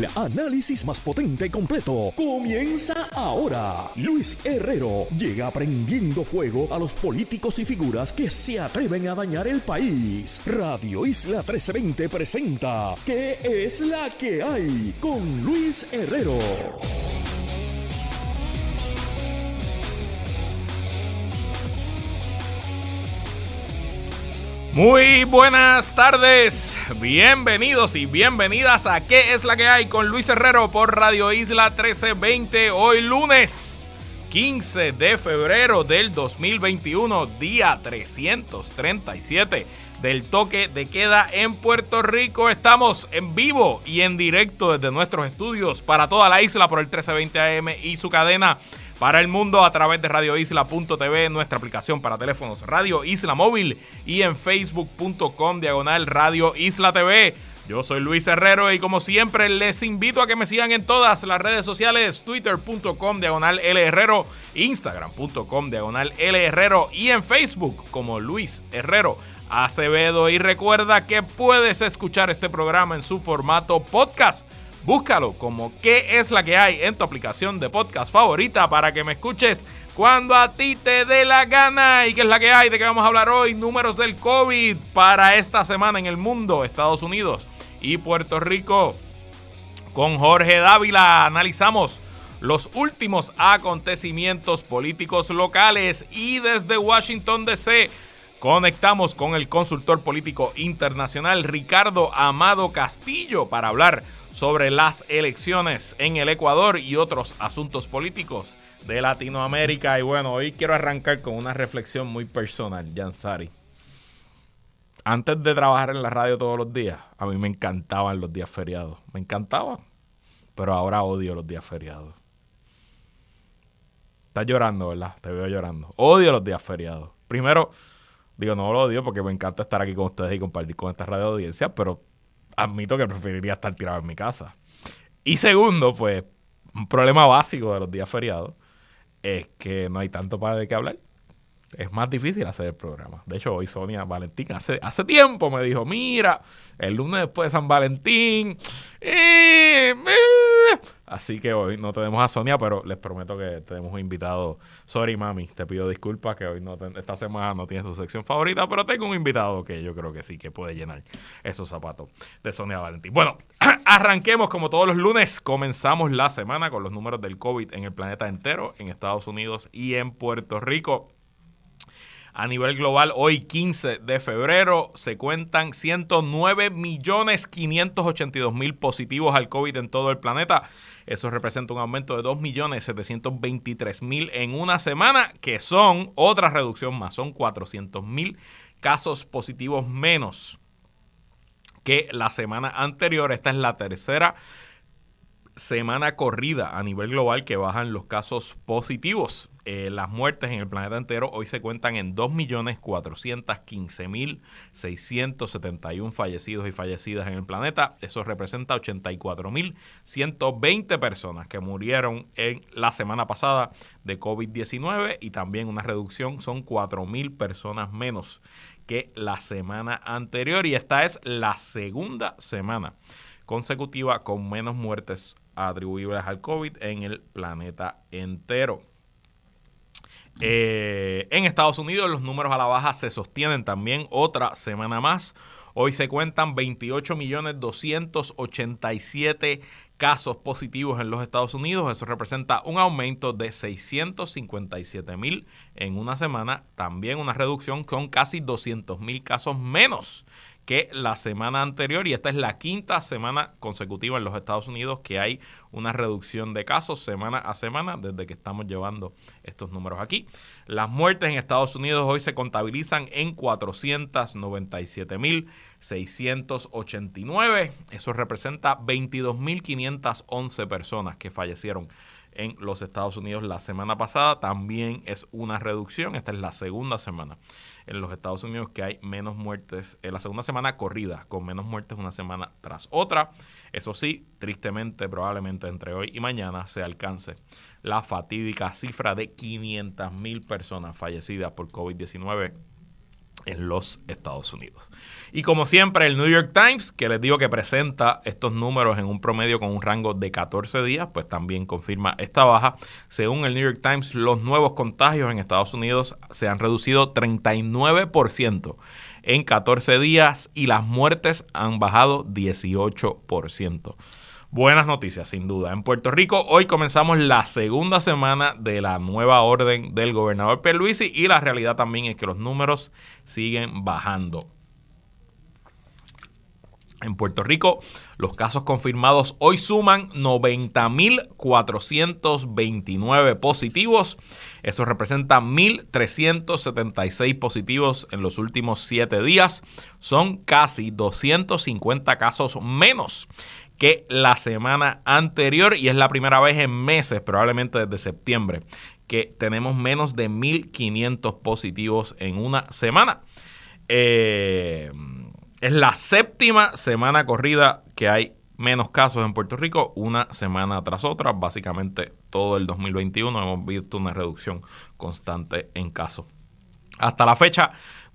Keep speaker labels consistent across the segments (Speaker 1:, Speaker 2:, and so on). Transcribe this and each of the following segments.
Speaker 1: El análisis más potente y completo comienza ahora. Luis Herrero llega prendiendo fuego a los políticos y figuras que se atreven a dañar el país. Radio Isla 1320 presenta ¿Qué es la que hay? Con Luis Herrero.
Speaker 2: Muy buenas tardes, bienvenidos y bienvenidas a ¿Qué es la que hay? Con Luis Herrero por Radio Isla 1320, hoy lunes 15 de febrero del 2021, día 337 del toque de queda en Puerto Rico. Estamos en vivo y en directo desde nuestros estudios para toda la isla por el 1320 AM y su cadena para el mundo a través de radioisla.tv, nuestra aplicación para teléfonos Radio Isla Móvil y en facebook.com/Radio Isla TV. Yo soy Luis Herrero y como siempre les invito a que me sigan en todas las redes sociales, twitter.com/L Herrero, instagram.com/L Herrero y en Facebook como Luis Herrero Acevedo. Y recuerda que puedes escuchar este programa en su formato podcast. Búscalo como ¿Qué es la que hay? En tu aplicación de podcast favorita para que me escuches cuando a ti te dé la gana. ¿Y qué es la que hay? ¿De qué vamos a hablar hoy? Números del COVID para esta semana en el mundo, Estados Unidos y Puerto Rico. Con Jorge Dávila analizamos los últimos acontecimientos políticos locales y desde Washington, D.C., conectamos con el consultor político internacional Ricardo Amado Castillo para hablar sobre las elecciones en el Ecuador y otros asuntos políticos de Latinoamérica. Y bueno, hoy quiero arrancar con una reflexión muy personal, Yansari. Antes de trabajar en la radio todos los días, a mí me encantaban los días feriados. Me encantaban, pero ahora odio los días feriados. Estás llorando, ¿verdad? Te veo llorando. Odio los días feriados. Primero, digo, no lo odio porque me encanta estar aquí con ustedes y compartir con esta radio de audiencia, pero admito que preferiría estar tirado en mi casa. Y segundo, pues, un problema básico de los días feriados es que no hay tanto para de qué hablar. Es más difícil hacer el programa. De hecho, hoy Sonia Valentín hace tiempo me dijo, mira, el lunes después de San Valentín. Así que hoy no tenemos a Sonia, pero les prometo que tenemos un invitado. Sorry, mami, te pido disculpas que hoy esta semana no tiene su sección favorita, pero tengo un invitado que yo creo que sí, que puede llenar esos zapatos de Sonia Valentín. Bueno, arranquemos como todos los lunes. Comenzamos la semana con los números del COVID en el planeta entero, en Estados Unidos y en Puerto Rico. A nivel global, hoy 15 de febrero se cuentan 109.582.000 positivos al COVID en todo el planeta. Eso representa un aumento de 2.723.000 en una semana, que son otra reducción más. Son 400.000 casos positivos menos que la semana anterior. Esta es la tercera semana corrida a nivel global que bajan los casos positivos. Las muertes en el planeta entero hoy se cuentan en 2.415.671 fallecidos y fallecidas en el planeta. Eso representa 84.120 personas que murieron en la semana pasada de COVID-19 y también una reducción, son 4.000 personas menos que la semana anterior. Y esta es la segunda semana consecutiva con menos muertes atribuibles al COVID en el planeta entero. En Estados Unidos los números a la baja se sostienen también otra semana más. Hoy se cuentan 28.287.000 casos positivos en los Estados Unidos. Eso representa un aumento de 657.000 en una semana. También una reducción con casi 200.000 casos menos que la semana anterior, y esta es la quinta semana consecutiva en los Estados Unidos que hay una reducción de casos semana a semana desde que estamos llevando estos números aquí. Las muertes en Estados Unidos hoy se contabilizan en 497.689. Eso representa 22.511 personas que fallecieron en los Estados Unidos la semana pasada. También es una reducción. Esta es la segunda semana en los Estados Unidos que hay menos muertes, la segunda semana corrida con menos muertes una semana tras otra. Eso sí, tristemente, probablemente entre hoy y mañana se alcance la fatídica cifra de 500.000 personas fallecidas por COVID-19 en los Estados Unidos. Y como siempre, el New York Times, que les digo que presenta estos números en un promedio con un rango de 14 días, pues también confirma esta baja. Según el New York Times, los nuevos contagios en Estados Unidos se han reducido 39% en 14 días y las muertes han bajado 18%. Buenas noticias, sin duda. En Puerto Rico, hoy comenzamos la segunda semana de la nueva orden del gobernador Pierluisi y la realidad también es que los números siguen bajando. En Puerto Rico, los casos confirmados hoy suman 90.429 positivos. Eso representa 1.376 positivos en los últimos 7 días. Son casi 250 casos menos que la semana anterior y es la primera vez en meses, probablemente desde septiembre, que tenemos menos de 1.500 positivos en una semana. Es la séptima semana corrida que hay menos casos en Puerto Rico, una semana tras otra. Básicamente todo el 2021 hemos visto una reducción constante en casos. Hasta la fecha,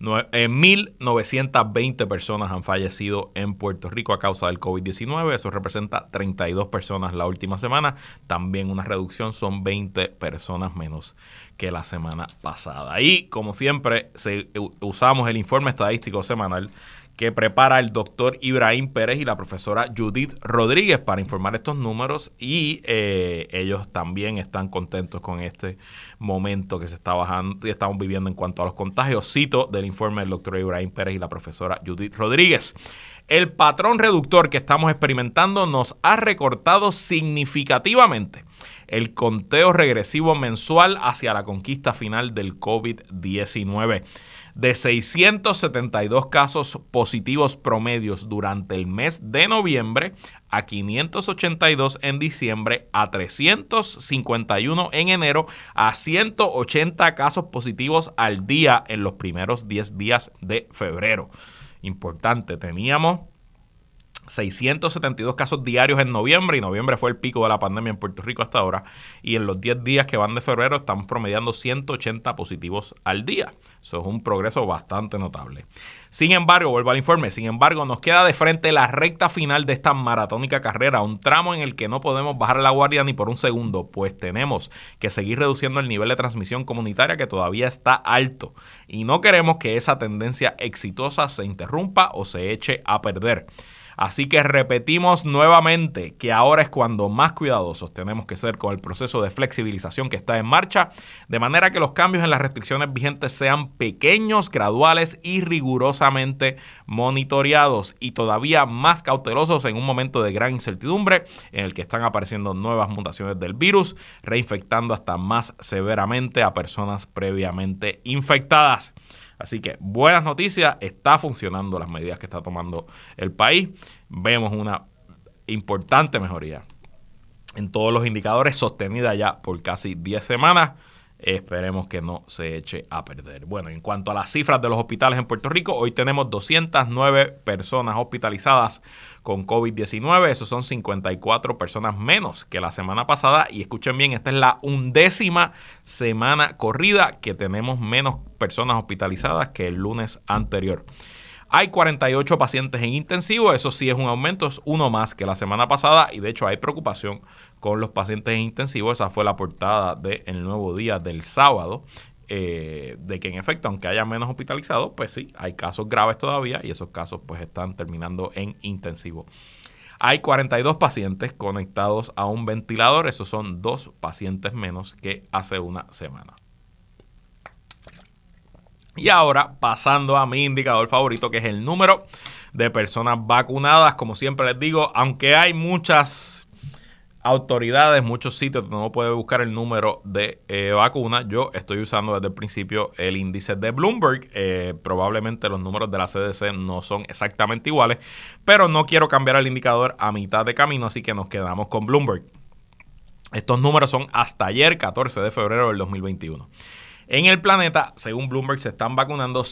Speaker 2: 1.920 personas han fallecido en Puerto Rico a causa del COVID-19. Eso representa 32 personas la última semana. También una reducción, son 20 personas menos que la semana pasada. Y como siempre, usamos el informe estadístico semanal que prepara el doctor Ibrahim Pérez y la profesora Judith Rodríguez para informar estos números y ellos también están contentos con este momento que se está bajando y estamos viviendo en cuanto a los contagios. Cito del informe del doctor Ibrahim Pérez y la profesora Judith Rodríguez. El patrón reductor que estamos experimentando nos ha recortado significativamente el conteo regresivo mensual hacia la conquista final del COVID-19. De 672 casos positivos promedios durante el mes de noviembre a 582 en diciembre, a 351 en enero, a 180 casos positivos al día en los primeros 10 días de febrero. Importante, teníamos 672 casos diarios en noviembre y noviembre fue el pico de la pandemia en Puerto Rico hasta ahora y en los 10 días que van de febrero estamos promediando 180 positivos al día. Eso es un progreso bastante notable. Sin embargo, vuelvo al informe, nos queda de frente la recta final de esta maratónica carrera, un tramo en el que no podemos bajar la guardia ni por un segundo, pues tenemos que seguir reduciendo el nivel de transmisión comunitaria que todavía está alto y no queremos que esa tendencia exitosa se interrumpa o se eche a perder. Así que repetimos nuevamente que ahora es cuando más cuidadosos tenemos que ser con el proceso de flexibilización que está en marcha, de manera que los cambios en las restricciones vigentes sean pequeños, graduales y rigurosamente monitoreados y todavía más cautelosos en un momento de gran incertidumbre en el que están apareciendo nuevas mutaciones del virus, reinfectando hasta más severamente a personas previamente infectadas. Así que buenas noticias, está funcionando las medidas que está tomando el país. Vemos una importante mejoría en todos los indicadores, sostenida ya por casi 10 semanas. Esperemos que no se eche a perder. Bueno, en cuanto a las cifras de los hospitales en Puerto Rico, hoy tenemos 209 personas hospitalizadas con COVID-19. Esos son 54 personas menos que la semana pasada. Y escuchen bien, esta es la 11ª semana corrida que tenemos menos personas hospitalizadas que el lunes anterior. Hay 48 pacientes en intensivo, eso sí es un aumento, es uno más que la semana pasada y de hecho hay preocupación con los pacientes en intensivo. Esa fue la portada del Nuevo Día del sábado, de que en efecto, aunque haya menos hospitalizados, pues sí, hay casos graves todavía y esos casos pues están terminando en intensivo. Hay 42 pacientes conectados a un ventilador, esos son 2 pacientes menos que hace una semana. Y ahora, pasando a mi indicador favorito, que es el número de personas vacunadas. Como siempre les digo, aunque hay muchas autoridades, muchos sitios donde uno puede buscar el número de vacunas, yo estoy usando desde el principio el índice de Bloomberg. Probablemente los números de la CDC no son exactamente iguales, pero no quiero cambiar el indicador a mitad de camino, así que nos quedamos con Bloomberg. Estos números son hasta ayer, 14 de febrero del 2021. En el planeta, según Bloomberg, se están administrando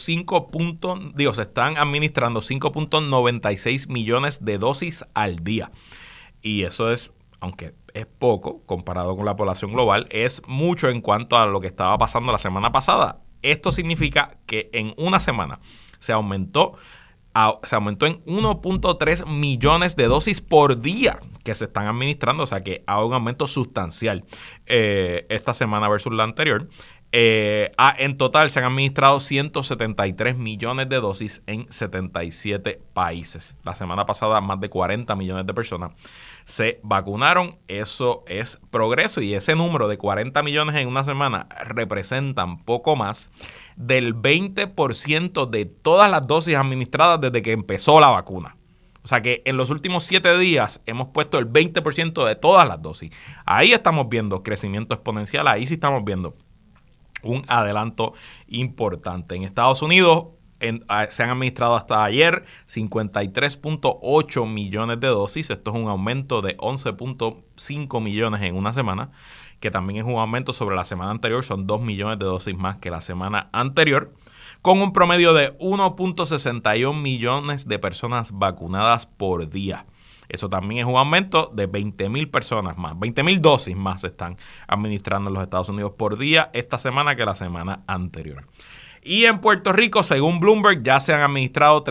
Speaker 2: 5.96 millones de dosis al día. Y eso es, aunque es poco comparado con la población global, es mucho en cuanto a lo que estaba pasando la semana pasada. Esto significa que en una semana se aumentó en 1.3 millones de dosis por día que se están administrando, o sea que hay un aumento sustancial esta semana versus la anterior. En total se han administrado 173 millones de dosis en 77 países. La semana pasada más de 40 millones de personas se vacunaron. Eso es progreso, y ese número de 40 millones en una semana representan poco más del 20% de todas las dosis administradas desde que empezó la vacuna. O sea que en los últimos 7 días hemos puesto el 20% de todas las dosis. Ahí estamos viendo crecimiento exponencial, ahí sí estamos viendo un adelanto importante. En Estados Unidos se han administrado hasta ayer 53.8 millones de dosis. Esto es un aumento de 11.5 millones en una semana, que también es un aumento sobre la semana anterior. Son 2 millones de dosis más que la semana anterior, con un promedio de 1.61 millones de personas vacunadas por día. Eso también es un aumento de 20,000 personas más, 20,000 dosis más se están administrando en los Estados Unidos por día esta semana que la semana anterior. Y en Puerto Rico, según Bloomberg, ya se han administrado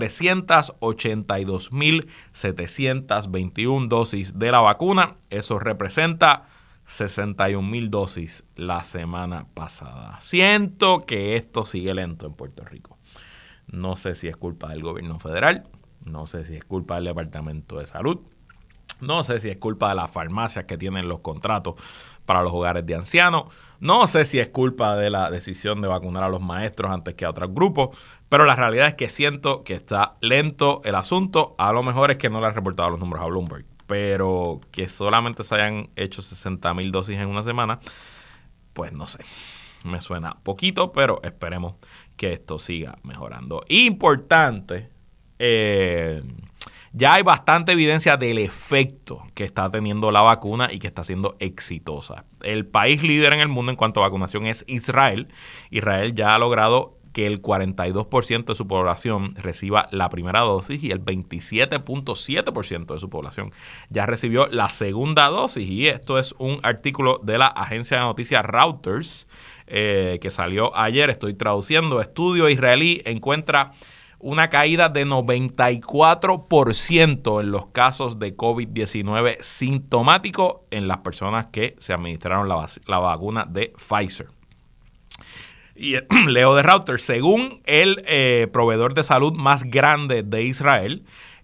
Speaker 2: 382,721 dosis de la vacuna. Eso representa 61,000 dosis la semana pasada. Siento que esto sigue lento en Puerto Rico. No sé si es culpa del gobierno federal, no sé si es culpa del Departamento de Salud, no sé si es culpa de las farmacias que tienen los contratos para los hogares de ancianos, no sé si es culpa de la decisión de vacunar a los maestros antes que a otros grupos, pero la realidad es que siento que está lento el asunto. A lo mejor es que no le han reportado los números a Bloomberg, pero que solamente se hayan hecho 60,000 dosis en una semana, pues no sé. Me suena poquito, pero esperemos que esto siga mejorando. Importante, ya hay bastante evidencia del efecto que está teniendo la vacuna y que está siendo exitosa. El país líder en el mundo en cuanto a vacunación es Israel. Israel ya ha logrado que el 42% de su población reciba la primera dosis y el 27.7% de su población ya recibió la segunda dosis. Y esto es un artículo de la agencia de noticias Reuters que salió ayer. Estoy traduciendo. Estudio israelí encuentra una caída de 94% en los casos de COVID-19 sintomático en las personas que se administraron la vacuna de Pfizer. Y leo de Reuters, según el proveedor de salud más grande de Israel,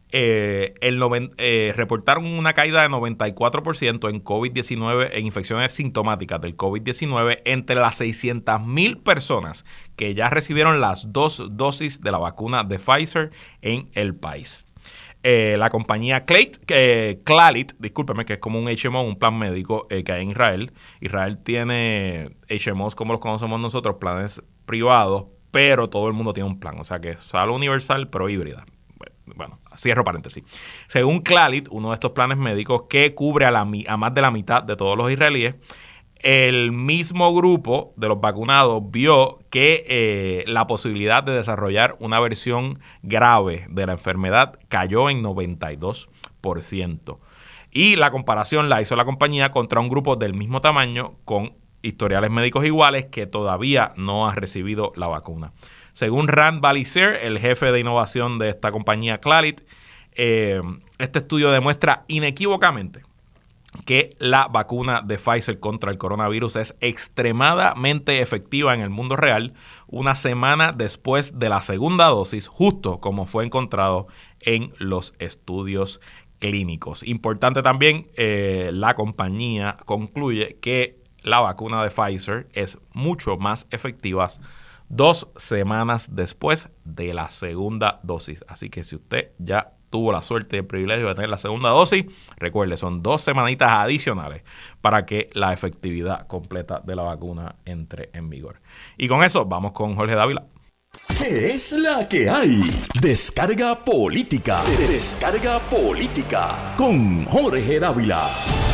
Speaker 2: reportaron una caída de 94% en COVID-19, en infecciones sintomáticas del COVID-19 entre las 600,000 personas que ya recibieron las 2 dosis de la vacuna de Pfizer en el país. La compañía Clalit, discúlpeme, que es como un HMO, un plan médico que hay en Israel. Israel tiene HMOs como los conocemos nosotros, planes privados, pero todo el mundo tiene un plan. O sea que es salud universal, pero híbrida. Bueno, cierro paréntesis. Según Clalit, uno de estos planes médicos que cubre a más de la mitad de todos los israelíes, el mismo grupo de los vacunados vio que la posibilidad de desarrollar una versión grave de la enfermedad cayó en 92%. Y la comparación la hizo la compañía contra un grupo del mismo tamaño con historiales médicos iguales que todavía no ha recibido la vacuna. Según Rand Balicer, el jefe de innovación de esta compañía Clalit, este estudio demuestra inequívocamente que la vacuna de Pfizer contra el coronavirus es extremadamente efectiva en el mundo real una semana después de la segunda dosis, justo como fue encontrado en los estudios clínicos. Importante también, la compañía concluye que la vacuna de Pfizer es mucho más efectiva 2 semanas después de la segunda dosis. Así que si usted ya tuvo la suerte y el privilegio de tener la segunda dosis, recuerde, son 2 semanitas adicionales para que la efectividad completa de la vacuna entre en vigor. Y con eso vamos con Jorge Dávila.
Speaker 1: ¿Qué es la que hay? Descarga política. Descarga política con Jorge Dávila.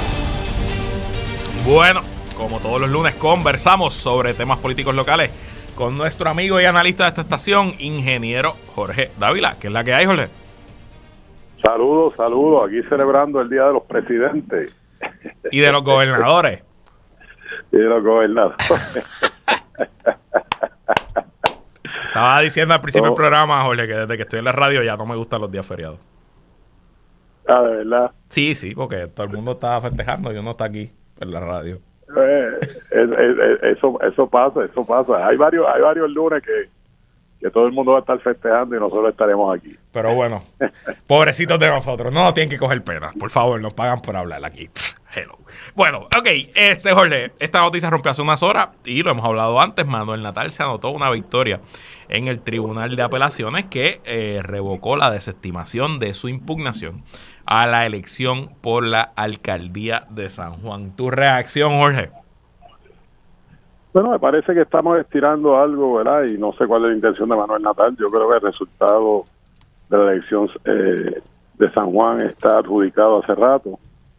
Speaker 2: Bueno, como todos los lunes conversamos sobre temas políticos locales con nuestro amigo y analista de esta estación, ingeniero Jorge Dávila. ¿Qué es la que hay, Jorge?
Speaker 3: Saludos, aquí celebrando el Día de los Presidentes.
Speaker 2: Y de los gobernadores.
Speaker 3: Y de los gobernadores.
Speaker 2: Estaba diciendo al principio del programa, Jorge, que desde que estoy en la radio ya no me gustan los días feriados.
Speaker 3: Ah, ¿de verdad?
Speaker 2: Sí, porque todo el mundo está festejando y uno está aquí en la radio.
Speaker 3: Eso pasa. Hay varios lunes que todo el mundo va a estar festejando y nosotros estaremos aquí.
Speaker 2: Pero bueno, pobrecitos de nosotros, no nos tienen que coger pena. Por favor, nos pagan por hablar aquí. Hello. Bueno, ok, Jorge, esta noticia rompió hace unas horas y lo hemos hablado antes. Manuel Natal se anotó una victoria en el Tribunal de Apelaciones que revocó la desestimación de su impugnación a la elección por la alcaldía de San Juan. ¿Tu reacción, Jorge?
Speaker 3: Bueno, me parece que estamos estirando algo, ¿verdad? Y no sé cuál es la intención de Manuel Natal. Yo creo que el resultado de la elección de San Juan está adjudicado hace rato.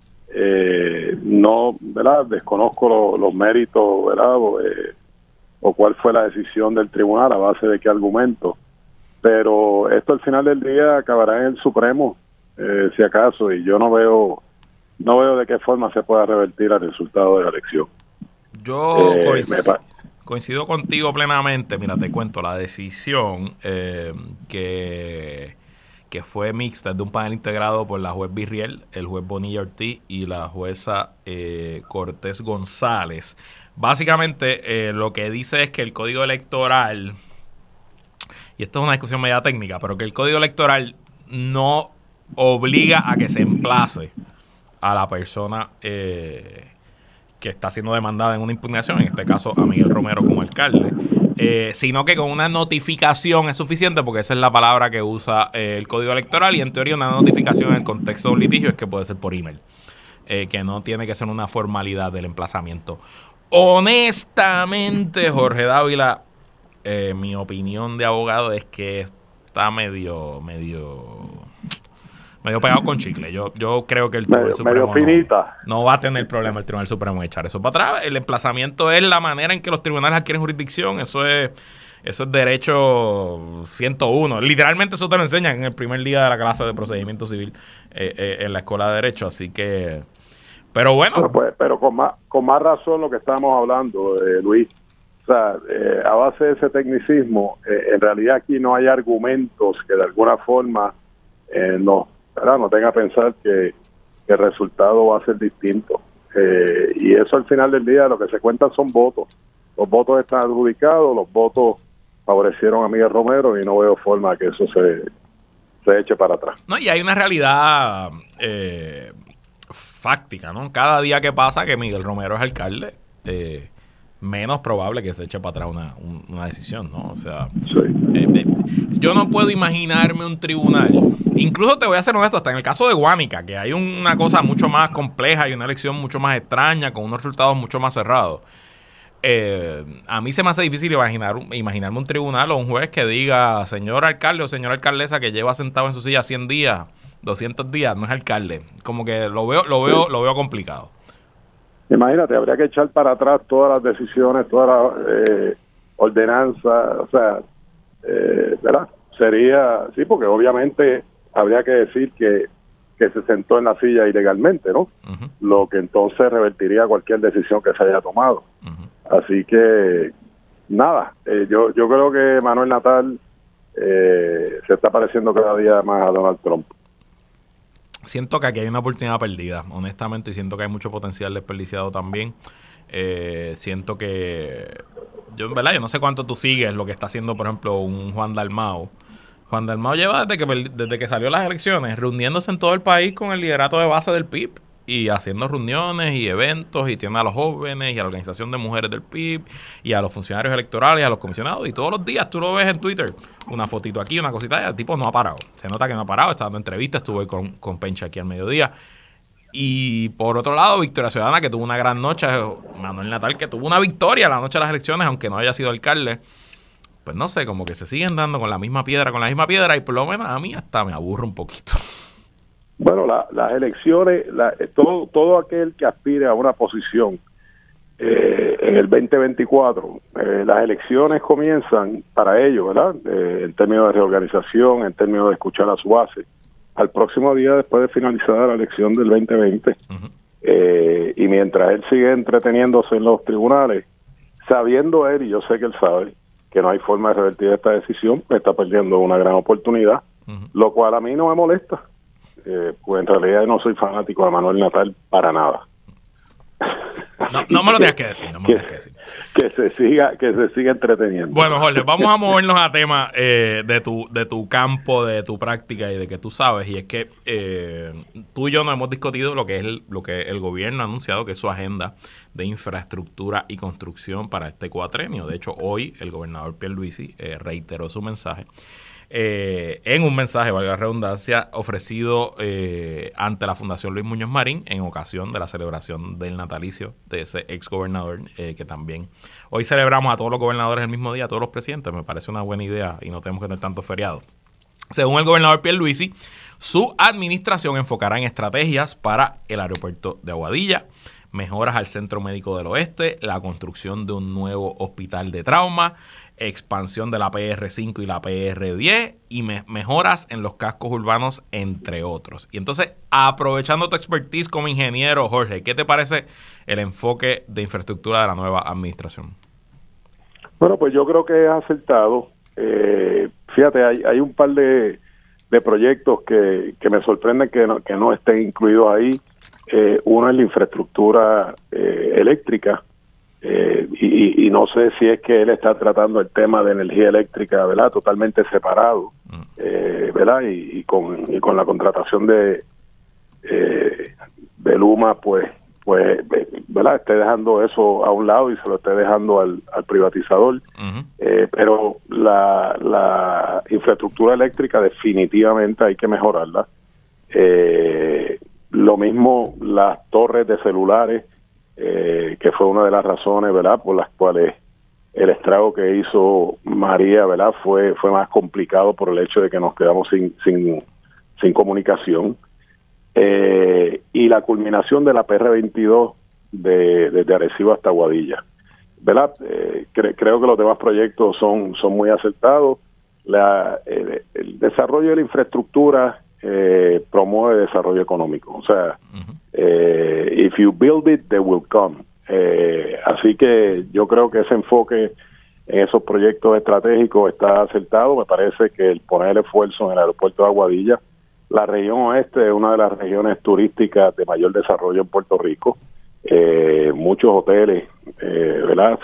Speaker 3: No, ¿verdad? Desconozco los méritos, ¿verdad? O cuál fue la decisión del tribunal, a base de qué argumento. Pero esto al final del día acabará en el Supremo, si acaso, y yo no veo de qué forma se pueda revertir el resultado de la elección.
Speaker 2: Yo coincido contigo plenamente. Mira, te cuento, la decisión que fue mixta de un panel integrado por la juez Virriel, el juez Bonilla Ortiz y la jueza Cortés González. Básicamente lo que dice es que el código electoral, y esto es una discusión media técnica, pero que el código electoral no obliga a que se emplace a la persona que está siendo demandada en una impugnación, en este caso a Miguel Romero como alcalde, sino que con una notificación es suficiente, porque esa es la palabra que usa el Código Electoral, y en teoría una notificación en el contexto de un litigio es que puede ser por email, que no tiene que ser una formalidad del emplazamiento. Honestamente, Jorge Dávila, mi opinión de abogado es que está medio pegado con chicle. Yo creo que el Tribunal Supremo no va a tener problema el Tribunal Supremo en echar eso para atrás. El emplazamiento es la manera en que los tribunales adquieren jurisdicción. Eso es derecho 101. Literalmente eso te lo enseñan en el primer día de la clase de procedimiento civil en la escuela de derecho. Así que, pero bueno.
Speaker 3: Pero con más razón lo que estamos hablando, Luis. O sea, a base de ese tecnicismo, en realidad aquí no hay argumentos que de alguna forma no tenga que pensar que el resultado va a ser distinto. Y eso al final del día lo que se cuenta son votos. Los votos están adjudicados, los votos favorecieron a Miguel Romero y no veo forma que eso se eche para atrás.
Speaker 2: No, y hay una realidad fáctica, ¿no? Cada día que pasa que Miguel Romero es alcalde, menos probable que se eche para atrás una decisión, ¿no? O sea, sí. Yo no puedo imaginarme un tribunal, incluso te voy a ser honesto, hasta en el caso de Guánica, que hay una cosa mucho más compleja y una elección mucho más extraña, con unos resultados mucho más cerrados. A mí se me hace difícil imaginarme un tribunal o un juez que diga, señor alcalde o señora alcaldesa que lleva sentado en su silla 100 días, 200 días, no es alcalde. Como que lo veo complicado.
Speaker 3: Imagínate, habría que echar para atrás todas las decisiones, todas las ordenanzas, o sea, ¿verdad? Sería, sí, porque obviamente habría que decir que se sentó en la silla ilegalmente, ¿no? Uh-huh. Lo que entonces revertiría cualquier decisión que se haya tomado. Uh-huh. Así que, nada, yo creo que Manuel Natal se está pareciendo cada día más a Donald Trump.
Speaker 2: Siento que aquí hay una oportunidad perdida, honestamente, y siento que hay mucho potencial desperdiciado también. Siento que, yo no sé cuánto tú sigues lo que está haciendo, por ejemplo, un Juan Dalmau. Juan Dalmau lleva desde que salió las elecciones reuniéndose en todo el país con el liderato de base del PIB y haciendo reuniones y eventos, y tiene a los jóvenes y a la organización de mujeres del PIB y a los funcionarios electorales y a los comisionados, y todos los días tú lo ves en Twitter, una fotito aquí, una cosita allá. El tipo no ha parado, se nota que no ha parado, está dando entrevistas, estuve con Pencha aquí al mediodía. Y por otro lado, Victoria Ciudadana, que tuvo una gran noche, Manuel Natal, que tuvo una victoria la noche de las elecciones, aunque no haya sido alcalde. Pues no sé, como que se siguen dando con la misma piedra, y por lo menos a mí hasta me aburre un poquito.
Speaker 3: Bueno, las elecciones, todo aquel que aspire a una posición en el 2024, las elecciones comienzan para ellos, ¿verdad? En términos de reorganización, en términos de escuchar a su base, al próximo día después de finalizar la elección del 2020. Uh-huh. Y mientras él sigue entreteniéndose en los tribunales, sabiendo él, y yo sé que él sabe, que no hay forma de revertir esta decisión, está perdiendo una gran oportunidad, lo cual a mí no me molesta, pues en realidad no soy fanático de Manuel Natal para nada.
Speaker 2: No me lo tengas que decir,
Speaker 3: Que se siga entreteniendo.
Speaker 2: Bueno, Jorge, vamos a movernos a tema de tu campo, de tu práctica y de que tú sabes, y es que tú y yo nos hemos discutido lo que el gobierno ha anunciado que es su agenda de infraestructura y construcción para este cuatrenio. De hecho, hoy el gobernador Pierluisi reiteró su mensaje. En un mensaje, valga la redundancia, ofrecido ante la Fundación Luis Muñoz Marín en ocasión de la celebración del natalicio de ese ex gobernador, que también hoy celebramos a todos los gobernadores el mismo día, a todos los presidentes. Me parece una buena idea y no tenemos que tener tanto feriado. Según el gobernador Pierluisi, su administración enfocará en estrategias para el aeropuerto de Aguadilla, mejoras al Centro Médico del Oeste, la construcción de un nuevo hospital de trauma, expansión de la PR5 y la PR10 y mejoras en los cascos urbanos, entre otros. Y entonces, aprovechando tu expertise como ingeniero, Jorge, ¿qué te parece el enfoque de infraestructura de la nueva administración?
Speaker 3: Bueno, pues yo creo que es acertado. Fíjate, hay un par de proyectos que me sorprenden que no estén incluidos ahí. Uno es la infraestructura eléctrica, y no sé si es que él está tratando el tema de energía eléctrica, ¿verdad?, totalmente separado, ¿verdad? Y con la contratación de Luma, pues, ¿verdad?, esté dejando eso a un lado y se lo esté dejando al privatizador. Pero la infraestructura eléctrica definitivamente hay que mejorarla. Lo mismo las torres de celulares, que fue una de las razones, ¿verdad?, por las cuales el estrago que hizo María, ¿verdad?, fue más complicado por el hecho de que nos quedamos sin comunicación. Y la culminación de la PR22 desde Arecibo hasta Aguadilla, ¿verdad? Creo que los demás proyectos son muy acertados. El desarrollo de la infraestructura promueve desarrollo económico. O sea, if you build it, they will come. Así que yo creo que ese enfoque en esos proyectos estratégicos está acertado. Me parece que el poner esfuerzo en el aeropuerto de Aguadilla, la región oeste es una de las regiones turísticas de mayor desarrollo en Puerto Rico. Muchos hoteles, ¿verdad?,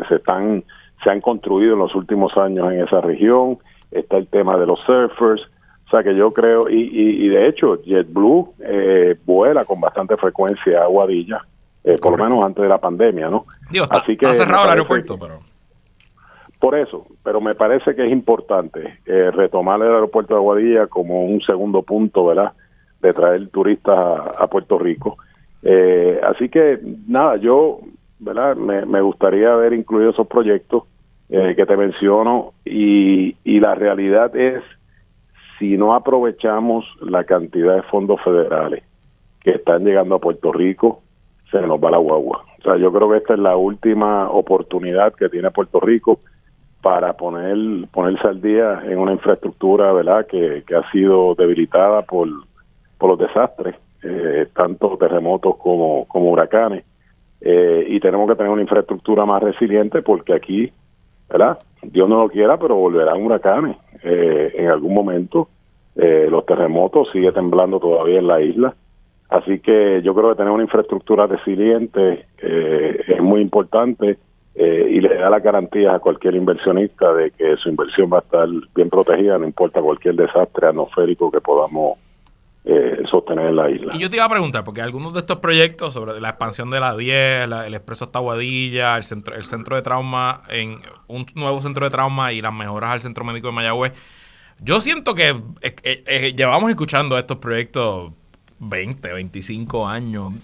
Speaker 3: se han construido en los últimos años en esa región. Está el tema de los surfers. O sea que yo creo, y de hecho JetBlue vuela con bastante frecuencia a Aguadilla, por lo menos antes de la pandemia, ¿no?
Speaker 2: Digo,
Speaker 3: Así que
Speaker 2: está cerrado el aeropuerto, pero...
Speaker 3: Por eso, pero me parece que es importante retomar el aeropuerto de Aguadilla como un segundo punto, ¿verdad?, de traer turistas a Puerto Rico. Así que, nada, yo, ¿verdad?, me gustaría haber incluido esos proyectos que te menciono, y la realidad es, si no aprovechamos la cantidad de fondos federales que están llegando a Puerto Rico, se nos va la guagua. O sea, yo creo que esta es la última oportunidad que tiene Puerto Rico para ponerse al día en una infraestructura, ¿verdad?, que ha sido debilitada por los desastres, tanto terremotos como huracanes, y tenemos que tener una infraestructura más resiliente, porque aquí, ¿verdad?, Dios no lo quiera, pero volverán huracanes en algún momento. Los terremotos, sigue temblando todavía en la isla. Así que yo creo que tener una infraestructura resiliente es muy importante, y le da las garantías a cualquier inversionista de que su inversión va a estar bien protegida, no importa cualquier desastre atmosférico que podamos sostener en la isla.
Speaker 2: Y yo te iba a preguntar, porque algunos de estos proyectos sobre la expansión de la 10, el expreso hasta Aguadilla, el centro de trauma, en un nuevo centro de trauma y las mejoras al Centro Médico de Mayagüez, yo siento que llevamos escuchando estos proyectos 20, 25 años.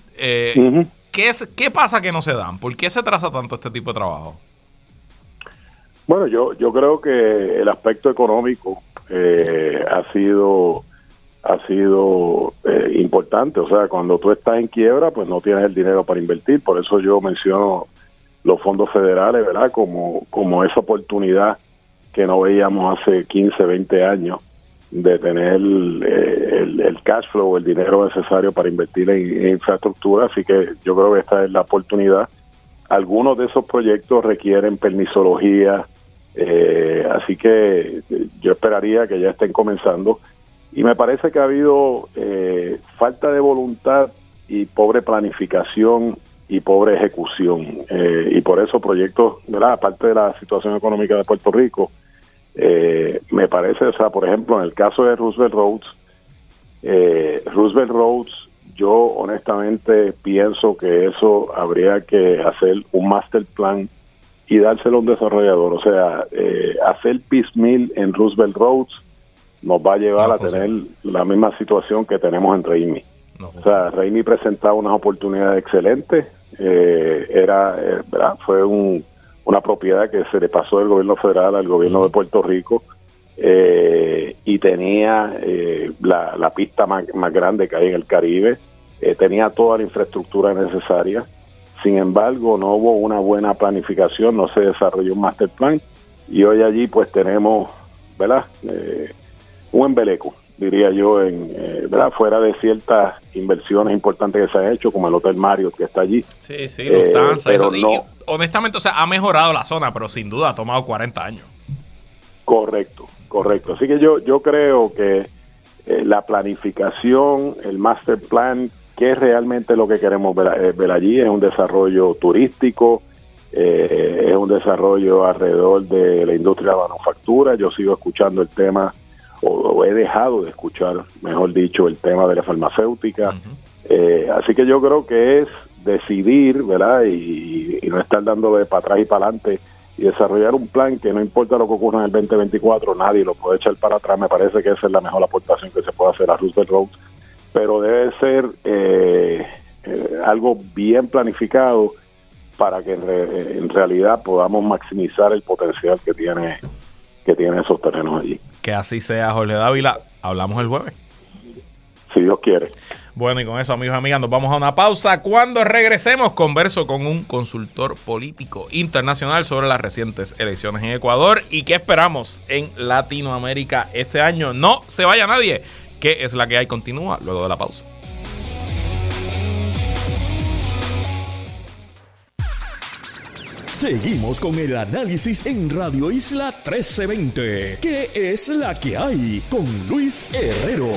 Speaker 2: ¿Qué pasa que no se dan? ¿Por qué se trasa tanto este tipo de trabajo?
Speaker 3: Bueno, yo creo que el aspecto económico ha sido importante. O sea, cuando tú estás en quiebra, pues no tienes el dinero para invertir. Por eso yo menciono los fondos federales, ¿verdad?, como esa oportunidad que no veíamos hace 15, 20 años, de tener el cash flow, el dinero necesario para invertir en infraestructura. Así que yo creo que esta es la oportunidad. Algunos de esos proyectos requieren permisología, Así que yo esperaría que ya estén comenzando. Y me parece que ha habido falta de voluntad y pobre planificación y pobre ejecución. Y por eso proyectos, ¿verdad? Aparte de la situación económica de Puerto Rico, me parece, o sea, por ejemplo, en el caso de Roosevelt Roads, yo honestamente pienso que eso habría que hacer un master plan y dárselo a un desarrollador. O sea, hacer piecemeal en Roosevelt Roads nos va a llevar a tener la misma situación que tenemos en Raimi. O sea, Raimi presentaba unas oportunidades excelentes. ¿verdad? Fue una propiedad que se le pasó del gobierno federal al gobierno de Puerto Rico, y tenía la pista más grande que hay en el Caribe, tenía toda la infraestructura necesaria. Sin embargo, no hubo una buena planificación, no se desarrolló un master plan, y hoy allí pues tenemos, ¿verdad? Un embeleco, diría yo, ¿verdad? Fuera de ciertas inversiones importantes que se han hecho, como el Hotel Marriott que está allí.
Speaker 2: Sí, Lufthansa.
Speaker 3: Pero
Speaker 2: eso. Y, honestamente, o sea, ha mejorado la zona, pero sin duda ha tomado 40 años.
Speaker 3: Correcto. Así que yo creo que la planificación, el master plan, que es realmente lo que queremos ver allí, es un desarrollo turístico, es un desarrollo alrededor de la industria de la manufactura. Yo sigo escuchando el tema, o he dejado de escuchar, mejor dicho, el tema de la farmacéutica. Así que yo creo que es decidir, ¿verdad? Y no estar dándole para atrás y para adelante, y desarrollar un plan que no importa lo que ocurra en el 2024, nadie lo puede echar para atrás. Me parece que esa es la mejor aportación que se puede hacer a Roosevelt Roads, pero debe ser algo bien planificado para que en realidad podamos maximizar el potencial que tiene esos terrenos allí.
Speaker 2: Que así sea, Jorge Dávila. Hablamos el jueves,
Speaker 3: si Dios quiere.
Speaker 2: Bueno, y con eso, amigos y amigas, nos vamos a una pausa. Cuando regresemos, converso con un consultor político internacional sobre las recientes elecciones en Ecuador y qué esperamos en Latinoamérica este año. No se vaya nadie, que es la que hay. Continúa luego de la pausa.
Speaker 1: Seguimos con el análisis en Radio Isla 1320. ¿Qué es la que hay? Con Luis Herrero.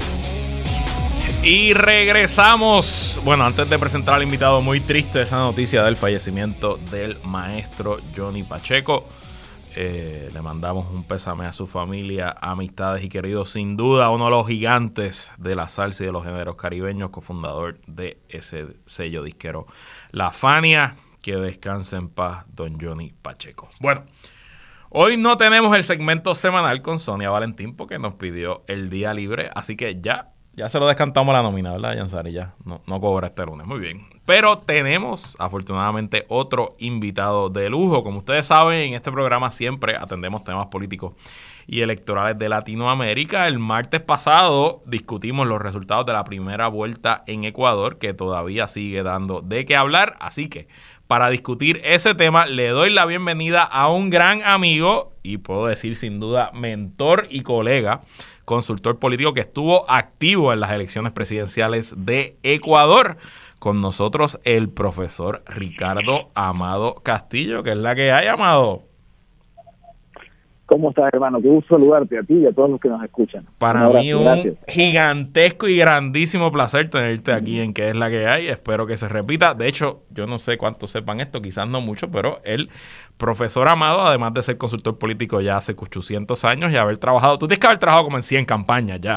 Speaker 2: Y regresamos. Bueno, antes de presentar al invitado, muy triste esa noticia del fallecimiento del maestro Johnny Pacheco. Le mandamos un pésame a su familia, amistades y queridos. Sin duda, uno de los gigantes de la salsa y de los géneros caribeños, cofundador de ese sello disquero La Fania. Que descanse en paz, don Johnny Pacheco. Bueno, hoy no tenemos el segmento semanal con Sonia Valentín porque nos pidió el día libre, así que ya se lo descantamos la nómina, ¿verdad, Yansari? Ya no cobra este lunes, muy bien. Pero tenemos, afortunadamente, otro invitado de lujo. Como ustedes saben, en este programa siempre atendemos temas políticos y electorales de Latinoamérica. El martes pasado discutimos los resultados de la primera vuelta en Ecuador, que todavía sigue dando de qué hablar, así que para discutir ese tema, le doy la bienvenida a un gran amigo y puedo decir sin duda mentor y colega, consultor político que estuvo activo en las elecciones presidenciales de Ecuador. Con nosotros el profesor Ricardo Amado Castillo, que es la que hay, Amado.
Speaker 4: ¿Cómo estás, hermano? Qué gusto saludarte a ti y a todos los que nos escuchan.
Speaker 2: Para mí un gigantesco y grandísimo placer tenerte aquí en ¿Qué es la que hay? Espero que se repita. De hecho, yo no sé cuántos sepan esto, quizás no mucho, pero el profesor Amado, además de ser consultor político ya hace 800 años y haber trabajado, tú tienes que haber trabajado como en 100 campañas ya.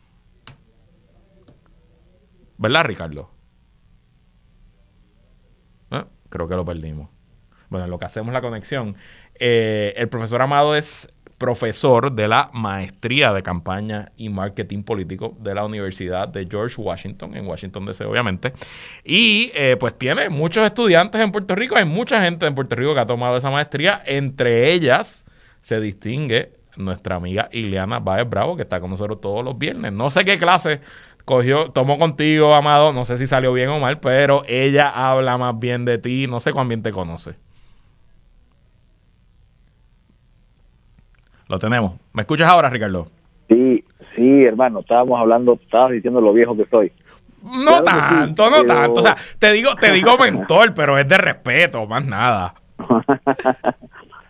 Speaker 2: ¿Verdad, Ricardo? Creo que lo perdimos. Bueno, en lo que hacemos la conexión, el profesor Amado es profesor de la maestría de campaña y marketing político de la Universidad de George Washington, en Washington DC, obviamente. Y pues tiene muchos estudiantes en Puerto Rico. Hay mucha gente en Puerto Rico que ha tomado esa maestría. Entre ellas se distingue nuestra amiga Ileana Báez Bravo, que está con nosotros todos los viernes. No sé qué clase tomó contigo, Amado. No sé si salió bien o mal, pero ella habla más bien de ti. No sé cuán bien te conoce. Lo tenemos. ¿Me escuchas ahora, Ricardo?
Speaker 4: Sí, hermano. Estabas diciendo lo viejo que soy.
Speaker 2: No claro tanto, sí, no tanto. O sea, te digo mentor, pero es de respeto, más nada.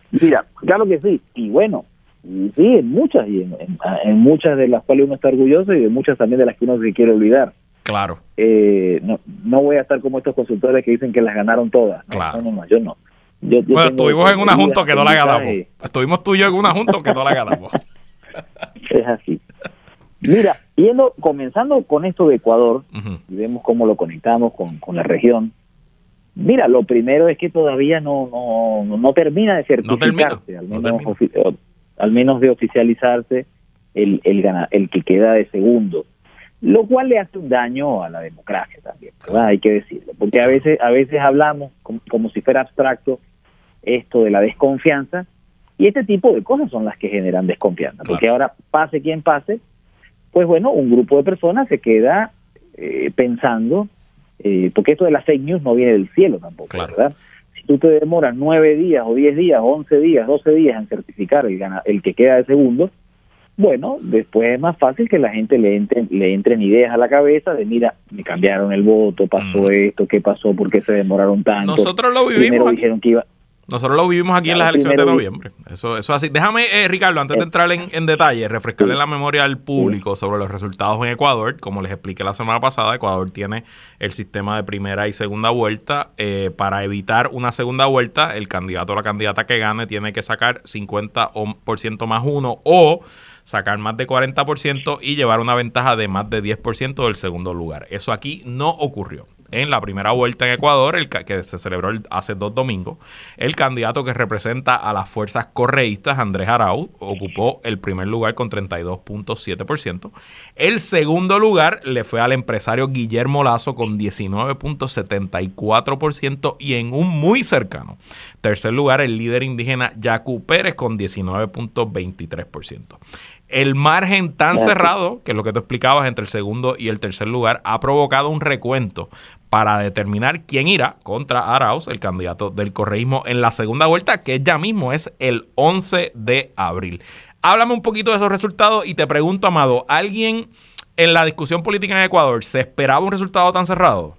Speaker 4: Mira, claro que sí, y bueno, y sí, en muchas de las cuales uno está orgulloso y de muchas también de las que uno se quiere olvidar.
Speaker 2: Claro.
Speaker 4: No voy a estar como estos consultores que dicen que las ganaron todas.
Speaker 2: Claro.
Speaker 4: No, yo no.
Speaker 2: Bueno, estuvimos en una junta que no la ganamos. Estuvimos tú y yo en una junta que no la ganamos.
Speaker 4: Es así. Mira, comenzando con esto de Ecuador, y vemos cómo lo conectamos con la región. Mira, lo primero es que todavía no termina de certificarse, al menos de oficializarse el que queda de segundo, lo cual le hace un daño a la democracia también, ¿verdad? Hay que decirlo, porque a veces hablamos como si fuera abstracto esto de la desconfianza, y este tipo de cosas son las que generan desconfianza, porque ahora, pase quien pase, pues bueno, un grupo de personas se queda pensando, porque esto de las fake news no viene del cielo tampoco, ¿verdad? Si tú te demoras 9 días, o 10 días, o 11 días, 12 días en certificar el que queda de segundo, bueno, después es más fácil que la gente le entren ideas a la cabeza de, mira, me cambiaron el voto, pasó esto, ¿qué pasó? ¿Por qué se demoraron tanto?
Speaker 2: Nosotros lo vivimos.
Speaker 4: Primero dijeron que iba...
Speaker 2: Nosotros lo vivimos aquí en las elecciones de noviembre. Eso así. Déjame, Ricardo, antes de entrar en detalle, refrescarle la memoria al público sobre los resultados en Ecuador. Como les expliqué la semana pasada, Ecuador tiene el sistema de primera y segunda vuelta. Para evitar una segunda vuelta, el candidato o la candidata que gane tiene que sacar 50% más 1 o sacar más de 40% y llevar una ventaja de más de 10% del segundo lugar. Eso aquí no ocurrió. En la primera vuelta en Ecuador, que se celebró hace 2 domingos, el candidato que representa a las fuerzas correístas, Andrés Arauz, ocupó el primer lugar con 32.7%. El segundo lugar le fue al empresario Guillermo Lazo con 19.74% y en un muy cercano tercer lugar, el líder indígena Yacu Pérez con 19.23%. El margen tan cerrado, que es lo que tú explicabas, entre el segundo y el tercer lugar, ha provocado un recuento para determinar quién irá contra Arauz, el candidato del correísmo, en la segunda vuelta, que ya mismo es el 11 de abril. Háblame un poquito de esos resultados y te pregunto, Amado, ¿alguien en la discusión política en Ecuador se esperaba un resultado tan cerrado?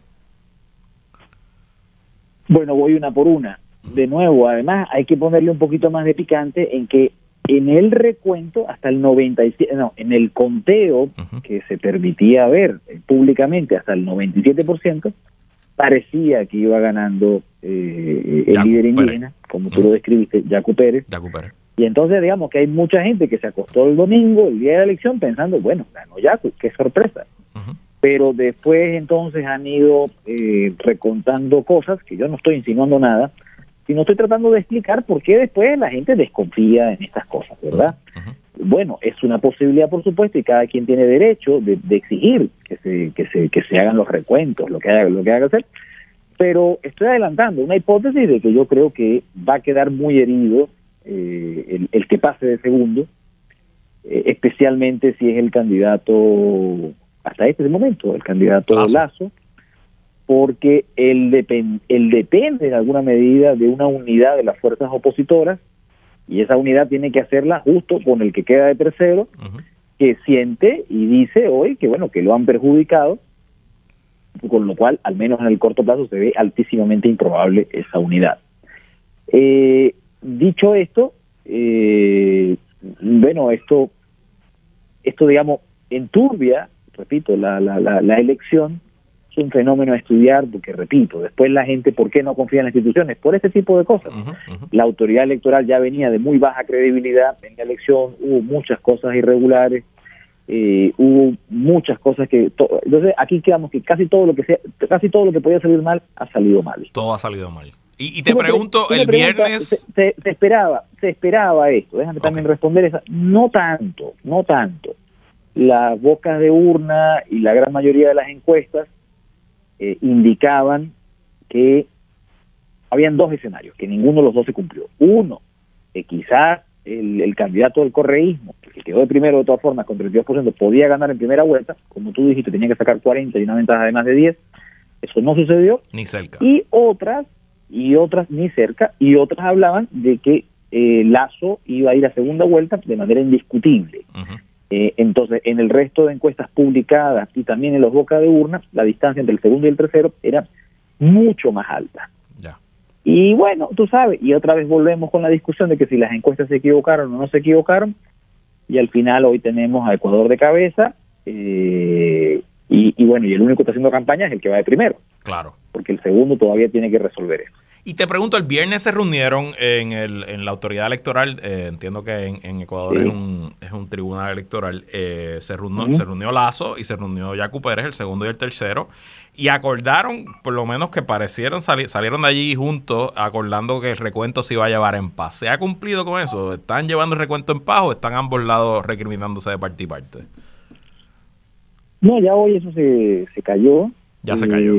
Speaker 4: Bueno, voy una por una. De nuevo, además, hay que ponerle un poquito más de picante en que en el recuento, hasta el 97%, en el conteo que se permitía ver públicamente hasta el 97%, parecía que iba ganando el líder indígena, como tú lo describiste, Yacu Pérez. Y entonces, digamos que hay mucha gente que se acostó el domingo, el día de la elección, pensando, bueno, ganó Yacu, qué sorpresa. Pero después entonces han ido recontando cosas, que yo no estoy insinuando nada, sino estoy tratando de explicar por qué después la gente desconfía en estas cosas, ¿verdad? Bueno, es una posibilidad, por supuesto, y cada quien tiene derecho de exigir que se hagan los recuentos, lo que haya que hacer, pero estoy adelantando una hipótesis de que yo creo que va a quedar muy herido el que pase de segundo, especialmente si es el candidato, hasta este momento, el candidato Lazo, porque él depende en alguna medida de una unidad de las fuerzas opositoras, y esa unidad tiene que hacerla justo con el que queda de tercero, que siente y dice hoy que bueno, que lo han perjudicado, con lo cual, al menos en el corto plazo, se ve altísimamente improbable esa unidad. Dicho esto, bueno, esto digamos, enturbia, repito, la elección. Es un fenómeno a estudiar porque, repito, después la gente, ¿por qué no confía en las instituciones? Por este tipo de cosas. La autoridad electoral ya venía de muy baja credibilidad en la elección, hubo muchas cosas irregulares, hubo muchas cosas que... Entonces, aquí quedamos que casi todo lo que podía salir mal, ha salido mal.
Speaker 2: Todo ha salido mal. Y te pregunto, el viernes...
Speaker 4: Se esperaba esto, déjame también responder esa. No tanto. Las bocas de urna y la gran mayoría de las encuestas indicaban que habían 2 escenarios, que ninguno de los 2 se cumplió. Uno, que quizás el candidato del correísmo, que quedó de primero de todas formas con 32%, podía ganar en primera vuelta, como tú dijiste, tenía que sacar 40 y una ventaja de más de 10. Eso no sucedió.
Speaker 2: Ni cerca.
Speaker 4: Y otras ni cerca, y otras hablaban de que Lazo iba a ir a segunda vuelta de manera indiscutible. Entonces, en el resto de encuestas publicadas y también en los bocas de urna, la distancia entre el segundo y el tercero era mucho más alta. Y bueno, tú sabes, y otra vez volvemos con la discusión de que si las encuestas se equivocaron o no se equivocaron, y al final hoy tenemos a Ecuador de cabeza, y bueno, y el único que está haciendo campaña es el que va de primero.
Speaker 2: Claro.
Speaker 4: Porque el segundo todavía tiene que resolver eso.
Speaker 2: Y te pregunto, el viernes se reunieron en la autoridad electoral, entiendo que en Ecuador
Speaker 4: Sí.
Speaker 2: es un tribunal electoral, se reunió Lasso y se reunió Yacu Pérez, el segundo y el tercero, y acordaron, por lo menos que salieron de allí juntos, acordando que el recuento se iba a llevar en paz. ¿Se ha cumplido con eso? ¿Están llevando el recuento en paz o están ambos lados recriminándose de parte y parte?
Speaker 4: No, ya hoy eso se cayó.
Speaker 2: Ya se cayó.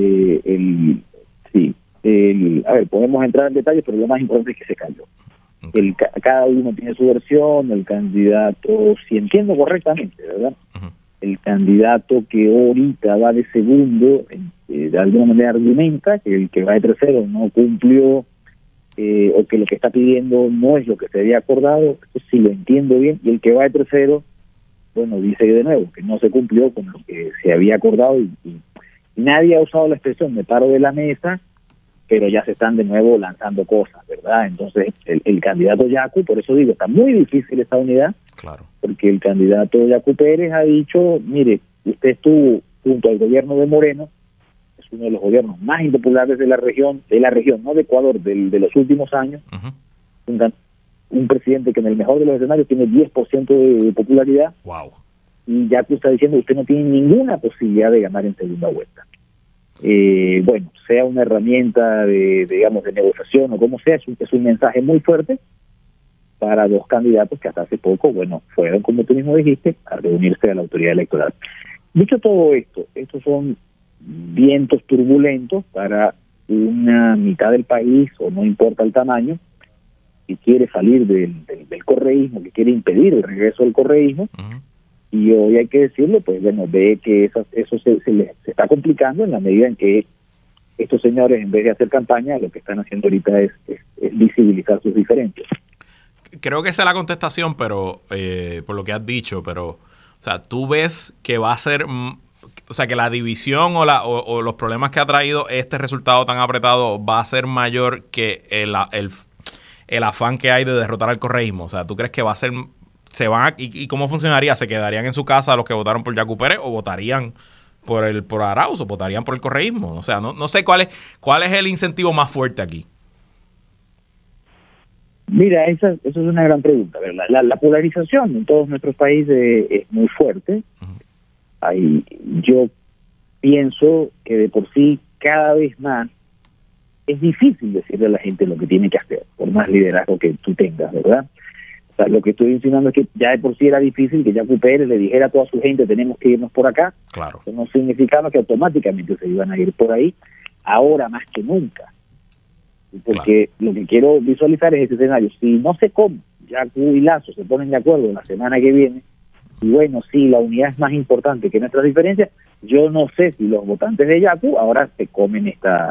Speaker 4: A ver, podemos entrar en detalles, pero lo más importante es que se cayó.
Speaker 2: Okay.
Speaker 4: Cada uno tiene su versión, el candidato, si entiendo correctamente, ¿verdad?
Speaker 2: Uh-huh.
Speaker 4: El candidato que ahorita va de segundo, de alguna manera argumenta que el que va de tercero no cumplió, o que lo que está pidiendo no es lo que se había acordado, eso sí lo entiendo bien, y el que va de tercero, bueno, dice de nuevo que no se cumplió con lo que se había acordado, y nadie ha usado la expresión me paro de la mesa, pero ya se están de nuevo lanzando cosas, ¿verdad? Entonces, el candidato Yacu, por eso digo, está muy difícil esta unidad,
Speaker 2: Claro.
Speaker 4: porque el candidato Yacu Pérez ha dicho, mire, usted estuvo junto al gobierno de Moreno, es uno de los gobiernos más impopulares de la región, no de Ecuador, de los últimos años,
Speaker 2: Uh-huh.
Speaker 4: un presidente que en el mejor de los escenarios tiene 10% de popularidad,
Speaker 2: Wow.
Speaker 4: y Yacu está diciendo usted no tiene ninguna posibilidad de ganar en segunda vuelta. Bueno, sea una herramienta de negociación o como sea, es un mensaje muy fuerte para dos candidatos que hasta hace poco, bueno, fueron, como tú mismo dijiste, a reunirse a la autoridad electoral. Dicho todo esto, estos son vientos turbulentos para una mitad del país, o no importa el tamaño, que quiere salir del correísmo, que quiere impedir el regreso del correísmo.
Speaker 2: Uh-huh.
Speaker 4: Y hoy hay que decirlo, pues bueno, ve que eso se está complicando en la medida en que estos señores, en vez de hacer campaña, lo que están haciendo ahorita es visibilizar sus diferencias.
Speaker 2: Creo que esa es la contestación, pero por lo que has dicho, pero, o sea, tú ves que va a ser, o sea, que la división o los problemas que ha traído este resultado tan apretado va a ser mayor que el afán que hay de derrotar al correísmo. O sea, ¿tú crees que va a ser... ¿Y cómo funcionaría? ¿Se quedarían en su casa los que votaron por Yacu Pérez o votarían por Arauz o votarían por el correísmo? O sea, no sé cuál es el incentivo más fuerte aquí.
Speaker 4: Mira, esa es una gran pregunta, ¿verdad? La polarización en todos nuestros países es muy fuerte. Uh-huh. Yo pienso que de por sí cada vez más es difícil decirle a la gente lo que tiene que hacer, por más liderazgo que tú tengas, ¿verdad? O sea, lo que estoy insinuando es que ya de por sí era difícil que Yacu Pérez le dijera a toda su gente tenemos que irnos por acá.
Speaker 2: Claro.
Speaker 4: Eso no significaba que automáticamente se iban a ir por ahí, ahora más que nunca. Porque lo que quiero visualizar es ese escenario. Si no sé cómo Yacu y Lasso se ponen de acuerdo la semana que viene, y bueno, sí, la unidad es más importante que nuestras diferencias, yo no sé si los votantes de Yacu ahora se comen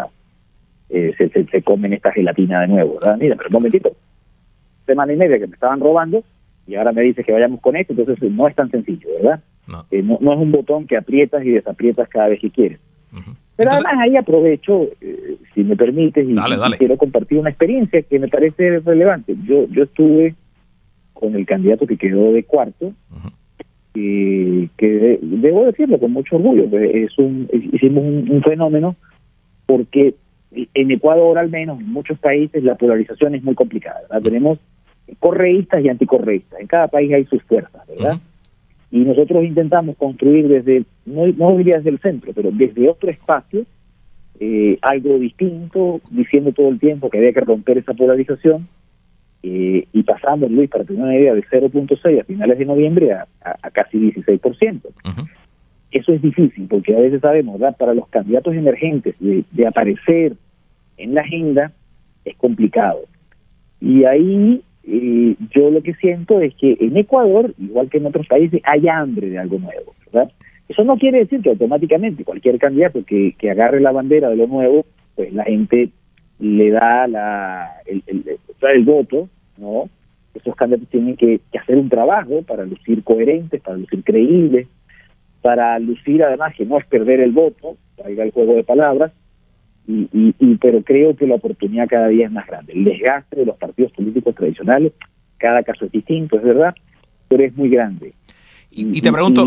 Speaker 4: se comen esta gelatina de nuevo, ¿verdad? Mira, pero un momentito, semana y media que me estaban robando y ahora me dices que vayamos con esto, entonces no es tan sencillo, ¿verdad? No es un botón que aprietas y desaprietas cada vez que quieres. Uh-huh. Pero entonces, además ahí aprovecho, si me permites, dale. Quiero compartir una experiencia que me parece relevante. Yo estuve con el candidato que quedó de cuarto, uh-huh. Que debo decirlo con mucho orgullo, hicimos un fenómeno, porque en Ecuador, al menos, en muchos países, la polarización es muy complicada, ¿verdad? Tenemos correístas y anticorreístas. En cada país hay sus fuerzas, ¿verdad? Uh-huh. Y nosotros intentamos construir desde, no diría desde el centro, pero desde otro espacio, algo distinto, diciendo todo el tiempo que había que romper esa polarización, y pasamos, Luis, para tener una idea, de 0.6 a finales de noviembre a casi 16%. Uh-huh. Eso es difícil, porque a veces sabemos, ¿verdad? Para los candidatos emergentes de aparecer en la agenda es complicado. Y ahí yo lo que siento es que en Ecuador, igual que en otros países, hay hambre de algo nuevo, ¿verdad? Eso no quiere decir que automáticamente cualquier candidato que agarre la bandera de lo nuevo, pues la gente le da el voto, ¿no? Esos candidatos tienen que hacer un trabajo para lucir coherentes, para lucir creíbles, para lucir además que no es perder el voto, salga el juego de palabras, pero creo que la oportunidad cada día es más grande. El desgaste de los partidos políticos tradicionales, cada caso es distinto, es verdad, pero es muy grande.
Speaker 2: Y te pregunto...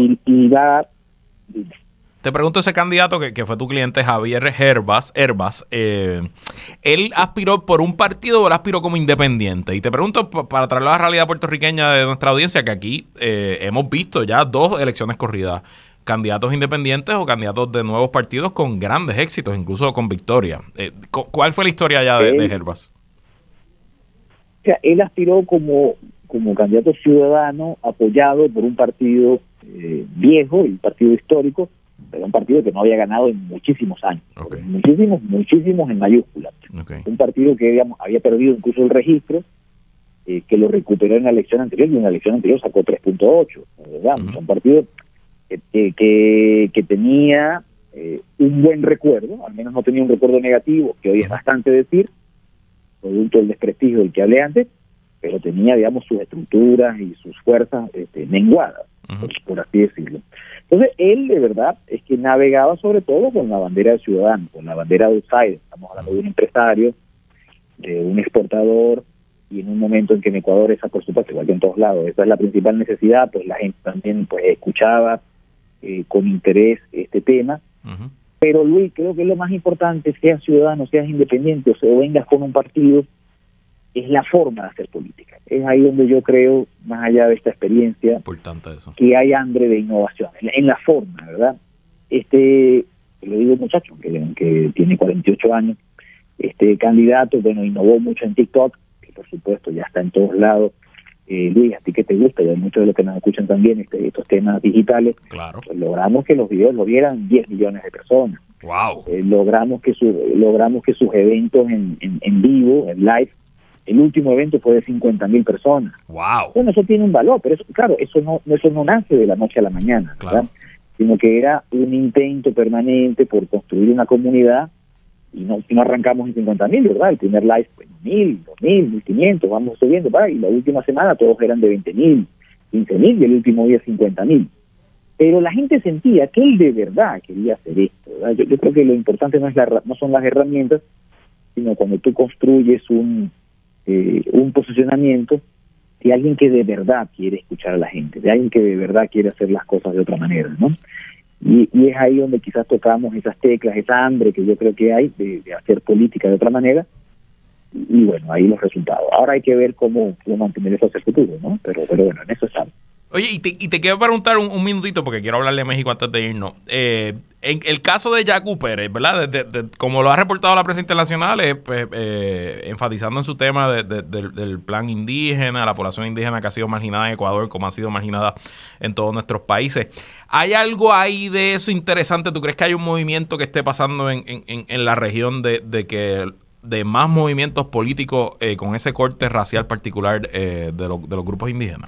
Speaker 4: Te
Speaker 2: pregunto, ese candidato que fue tu cliente, Javier Herbas, ¿él aspiró por un partido o él aspiró como independiente? Y te pregunto, para traer la realidad puertorriqueña de nuestra audiencia, que aquí hemos visto ya 2 elecciones corridas, candidatos independientes o candidatos de nuevos partidos con grandes éxitos, incluso con victoria. ¿Cuál fue la historia ya de Herbas?
Speaker 4: O sea, él aspiró como candidato ciudadano apoyado por un partido viejo, un partido histórico, pero un partido que no había ganado en muchísimos años,
Speaker 2: okay.
Speaker 4: muchísimos en mayúsculas.
Speaker 2: Okay.
Speaker 4: Un partido que, digamos, había perdido incluso el registro, que lo recuperó en la elección anterior, y en la elección anterior sacó 3.8, ¿verdad? Uh-huh. Un partido que tenía un buen recuerdo, al menos no tenía un recuerdo negativo, que hoy es bastante decir, producto del desprestigio del que hablé antes, pero tenía, digamos, sus estructuras y sus fuerzas menguadas, uh-huh. por así decirlo. Entonces, él de verdad es que navegaba sobre todo con la bandera de ciudadano, con la bandera de outsider. Estamos hablando de un empresario, de un exportador, y en un momento en que en Ecuador esa, por supuesto, igual que en todos lados, esa es la principal necesidad, pues la gente también pues escuchaba con interés este tema.
Speaker 2: Uh-huh.
Speaker 4: Pero Luis, creo que lo más importante, seas ciudadano, seas independiente o vengas con un partido, es la forma de hacer política. Es ahí donde yo creo, más allá de esta experiencia,
Speaker 2: importante eso,
Speaker 4: que hay hambre de innovación, en la forma, ¿verdad? Lo digo muchacho, que tiene 48 años, este candidato, innovó mucho en TikTok, que por supuesto ya está en todos lados. Luis, ¿a ti qué te gusta? Y hay muchos de los que nos escuchan también estos temas digitales.
Speaker 2: Claro.
Speaker 4: Pues logramos que los videos lo vieran 10 millones de personas.
Speaker 2: Wow.
Speaker 4: Logramos que sus eventos en vivo, en live, el último evento fue de 50,000 personas.
Speaker 2: Wow.
Speaker 4: Bueno, eso tiene un valor, pero eso no nace de la noche a la mañana,
Speaker 2: claro.
Speaker 4: ¿verdad? Sino que era un intento permanente por construir una comunidad, y no arrancamos en 50,000, ¿verdad? El primer live fue 1,000, 2,000, 1,500, vamos subiendo, ¿verdad? Y la última semana todos eran de 20,000, 15,000, y el último día 50,000. Pero la gente sentía que él de verdad quería hacer esto, ¿verdad? Yo creo que lo importante no son las herramientas, sino cuando tú construyes un posicionamiento de alguien que de verdad quiere escuchar a la gente, de alguien que de verdad quiere hacer las cosas de otra manera, ¿no? Y es ahí donde quizás tocamos esas teclas, esa hambre que yo creo que hay de hacer política de otra manera, y bueno, ahí los resultados. Ahora hay que ver cómo mantener eso hacia el futuro, ¿no? Pero bueno, en eso estamos.
Speaker 2: Oye, y te quiero preguntar un minutito, porque quiero hablarle de México antes de irnos. En el caso de Yacu Pérez, ¿verdad? Como lo ha reportado la prensa internacional, enfatizando en su tema del plan indígena, la población indígena que ha sido marginada en Ecuador, como ha sido marginada en todos nuestros países. ¿Hay algo ahí de eso interesante? ¿Tú crees que hay un movimiento que esté pasando en la región de más movimientos políticos con ese corte racial particular de los grupos indígenas?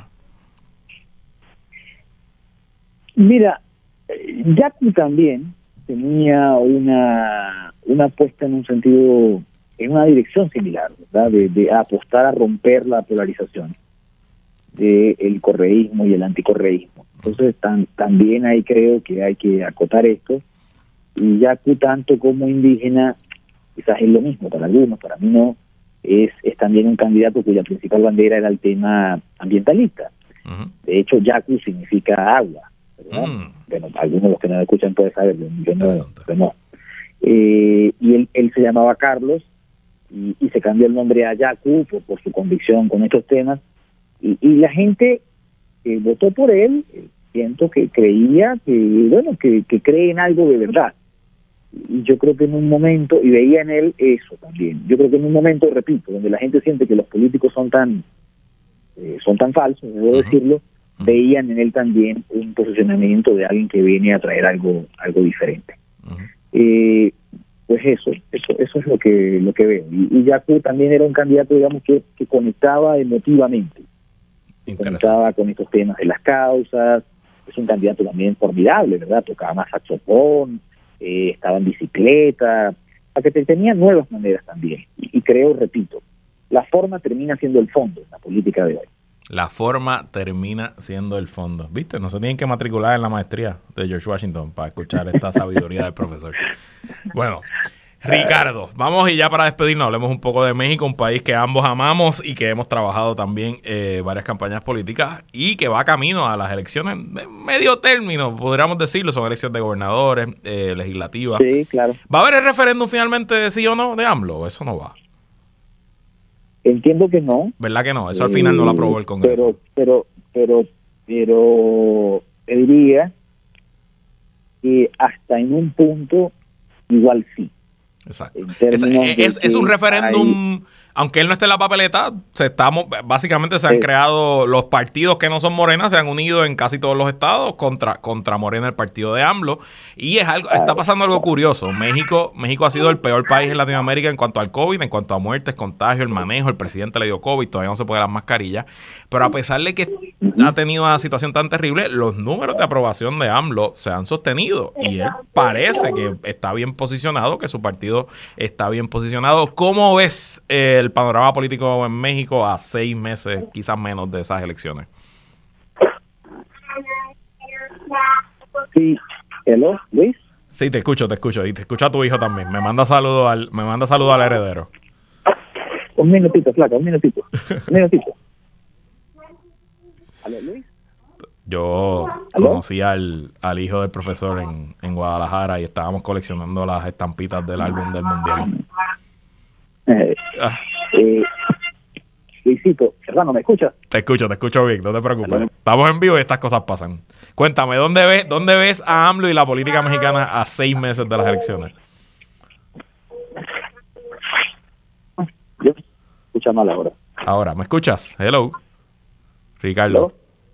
Speaker 2: Mira,
Speaker 4: Yacu también tenía una apuesta en un sentido, en una dirección similar, ¿verdad? De apostar a romper la polarización del correísmo y el anticorreísmo. Entonces también ahí creo que hay que acotar esto, y Yacu, tanto como indígena, quizás es lo mismo para algunos, para mí no, es también un candidato cuya principal bandera era el tema ambientalista. Uh-huh. De hecho, Yacu significa agua, ¿verdad? Bueno, algunos de los que no me escuchan pueden saber, yo no. Y él se llamaba Carlos, y se cambió el nombre a Yacu por su convicción con estos temas, y la gente votó por él. Siento que creía que cree en algo de verdad, y yo creo que en un momento, y veía en él eso también, yo creo que en un momento, repito, donde la gente siente que los políticos son tan falsos, debo decirlo, veían en él también un posicionamiento de alguien que viene a traer algo diferente. Pues eso es lo que veo. Y Yacu también era un candidato, digamos, que conectaba emotivamente, conectaba con estos temas de las causas. Es un candidato también formidable, ¿verdad? Tocaba más saxofón, estaba en bicicleta, o sea, que tenía nuevas maneras también. Y creo, repito, la forma termina siendo el fondo en la política de hoy.
Speaker 2: La forma termina siendo el fondo. ¿Viste? No se tienen que matricular en la maestría de George Washington para escuchar esta sabiduría del profesor. Bueno, Ricardo, vamos y ya para despedirnos hablemos un poco de México, un país que ambos amamos y que hemos trabajado también varias campañas políticas y que va camino a las elecciones de medio término, podríamos decirlo, son elecciones de gobernadores, legislativas.
Speaker 4: Sí, claro.
Speaker 2: ¿Va a haber el referéndum finalmente de sí o no de AMLO? ¿O eso no va?
Speaker 4: Entiendo que no.
Speaker 2: ¿Verdad que no? Eso al final no lo aprobó el Congreso.
Speaker 4: Pero te diría que hasta en un punto igual sí.
Speaker 2: Exacto. Es un referéndum, aunque él no esté en la papeleta, básicamente se han creado los partidos que no son Morena, se han unido en casi todos los estados contra Morena, el partido de AMLO, y está pasando algo curioso. México ha sido el peor país en Latinoamérica en cuanto al COVID, en cuanto a muertes, contagio, el manejo, el presidente le dio COVID, todavía no se puede las mascarillas, pero a pesar de que ha tenido una situación tan terrible, los números de aprobación de AMLO se han sostenido, y él parece que está bien posicionado, que su partido está bien posicionado. ¿Cómo ves el panorama político en México a 6 meses, quizás menos, de esas elecciones?
Speaker 4: Sí, ¿hello, Luis?
Speaker 2: Sí, te escucho, y te escucha tu hijo también. Me manda saludos al heredero.
Speaker 4: Un minutito, flaca, un minutito. ¿Aló, Luis?
Speaker 2: Yo conocí al hijo del profesor en Guadalajara y estábamos coleccionando las estampitas del álbum del Mundial.
Speaker 4: Luisito, hermano, ¿me escuchas?
Speaker 2: Te escucho bien, no te preocupes. ¿Aló? Estamos en vivo y estas cosas pasan. Cuéntame, ¿dónde ves a AMLO y la política mexicana a 6 meses de las elecciones?
Speaker 4: Yo escucho mal ahora.
Speaker 2: Ahora, ¿me escuchas? Hello. Ricardo.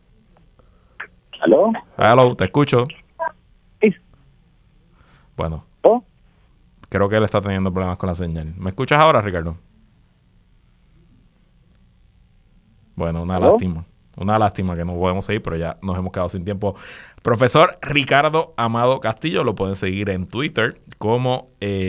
Speaker 2: ¿Aló? Te escucho.
Speaker 4: Sí.
Speaker 2: Bueno. Creo que él está teniendo problemas con la señal. ¿Me escuchas ahora, Ricardo? Bueno, una lástima que no podemos seguir, pero ya nos hemos quedado sin tiempo. Profesor Ricardo Amado Castillo, lo pueden seguir en Twitter como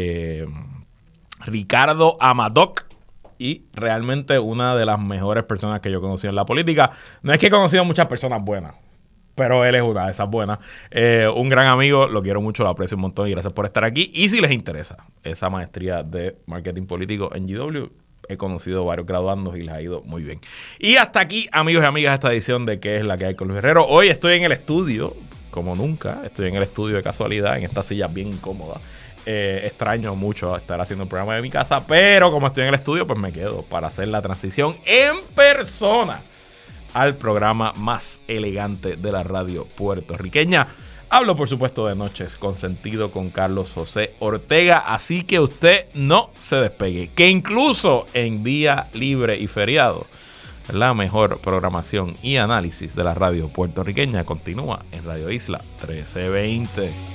Speaker 2: Ricardo Amadoc, y realmente una de las mejores personas que yo conocí en la política. No es que he conocido muchas personas buenas, pero él es una de esas buenas. Un gran amigo, lo quiero mucho, lo aprecio un montón y gracias por estar aquí. Y si les interesa esa maestría de marketing político en GW, he conocido varios graduandos y les ha ido muy bien. Y hasta aquí, amigos y amigas, esta edición de ¿Qué es la que hay con Luis Herrero? Hoy estoy en el estudio, como nunca, estoy en el estudio de casualidad, en esta silla bien incómoda. Extraño mucho estar haciendo el programa de mi casa, pero como estoy en el estudio, pues me quedo para hacer la transición en persona al programa más elegante de la radio puertorriqueña. Hablo, por supuesto, de Noches con Sentido con Carlos José Ortega, así que usted no se despegue, que incluso en día libre y feriado, la mejor programación y análisis de la radio puertorriqueña continúa en Radio Isla 1320.